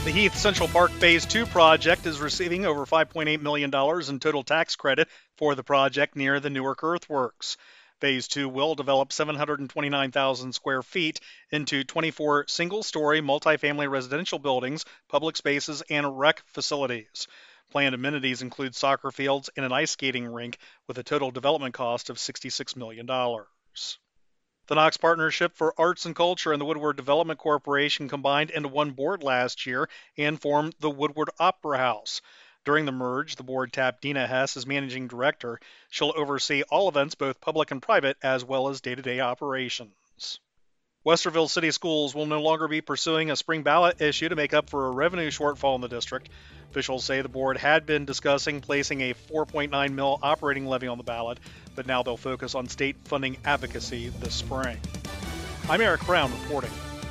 The Heath Central Park Phase 2 project is receiving over $5.8 million in total tax credit for the project near the Newark Earthworks. Phase 2 will develop 729,000 square feet into 24 single-story multifamily residential buildings, public spaces, and rec facilities. Planned amenities include soccer fields and an ice skating rink with a total development cost of $66 million. The Knox Partnership for Arts and Culture and the Woodward Development Corporation combined into one board last year and formed the Woodward Opera House. During the merge, the board tapped Dina Hess as managing director. She'll oversee all events, both public and private, as well as day-to-day operations. Westerville City Schools will no longer be pursuing a spring ballot issue to make up for a revenue shortfall in the district. Officials say the board had been discussing placing a $4.9 million operating levy on the ballot, but now they'll focus on state funding advocacy this spring. I'm Eric Brown reporting.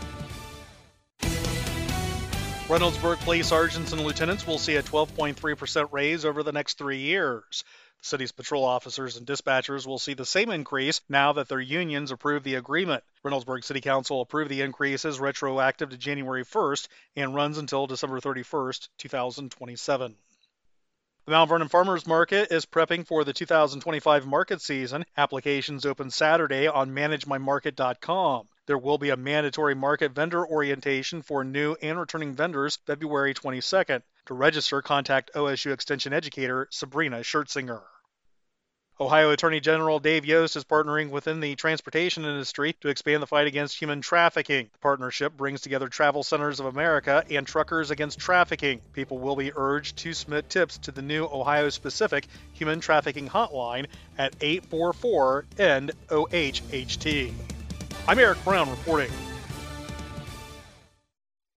Reynoldsburg police sergeants and lieutenants will see a 12.3% raise over the next 3 years. The city's patrol officers and dispatchers will see the same increase now that their unions approve the agreement. Reynoldsburg City Council approved the increases retroactive to January 1st and runs until December 31st, 2027. The Mount Vernon Farmers Market is prepping for the 2025 market season. Applications open Saturday on ManageMyMarket.com. There will be a mandatory market vendor orientation for new and returning vendors February 22nd. To register, contact OSU Extension Educator Sabrina Schertzinger. Ohio Attorney General Dave Yost is partnering within the transportation industry to expand the fight against human trafficking. The partnership brings together Travel Centers of America and Truckers Against Trafficking. People will be urged to submit tips to the new Ohio-specific human trafficking hotline at 844-END-OHHT. I'm Eric Brown reporting.